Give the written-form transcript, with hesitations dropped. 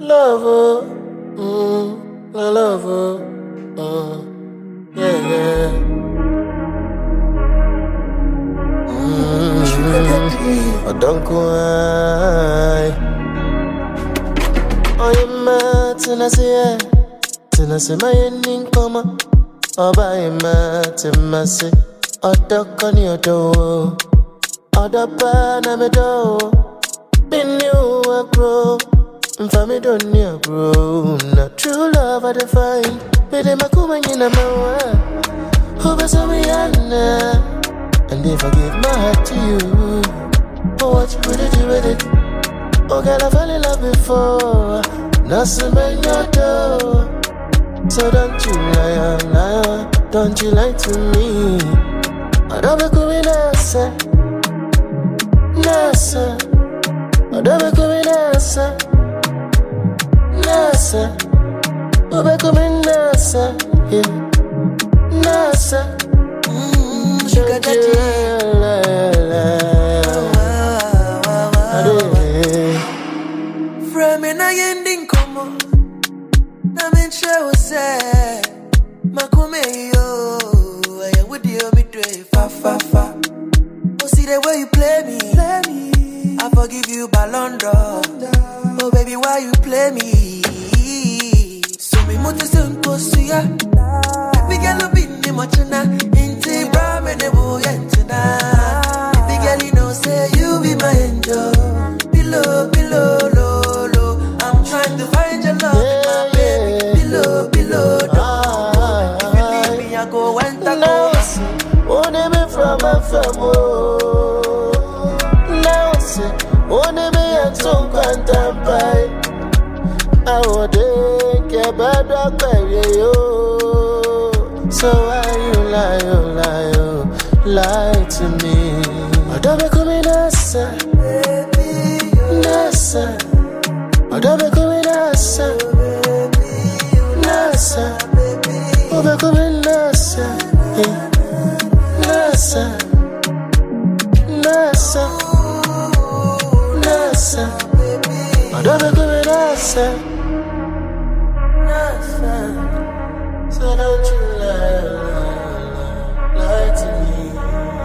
Lover, lover, yeah, yeah. I don't cry. I am mad and I say my ending come up. Oh, by mad and I say, oh, duck on your door. Oh, the pan I'm a door. Been you a grow. And for me don't you grow. Not true love I define. But them a come in a man. Who was a Rihanna? And if I give my heart to you, oh, what you gonna do with it? Oh, girl, I fell in love before. Nothing but your door. So don't you lie, don't you lie to me. I don't be coming nasa, nasa. I don't be coming nasa, nasa. I be coming nasa, yeah, nasa. Sugar daddy. From an ending come on. Na menche wo say makume yo I would you be doing fa fa fa. Oh, see the way you play me. I forgive you Ballon d'Or. Oh baby, why you play me? So me moto senko suya. Baby girl be ni mochana. Inti bra me ne bo yentina. Baby girl you know say you be my angel. Below, below, low, low. I'm trying to find your love. Below, don't. If you leave me, I go and I go. Only me from a family. Now say, only me and some can't buy. I would get bad up yo. So why you lie to me? I don't be coming nasa, nasa. I don't be coming nasa. Nasa, oh, be coming Nasa, Nasa, Nasa, Nasa. I don't be coming Nasa, Nasa. So don't you lie to me.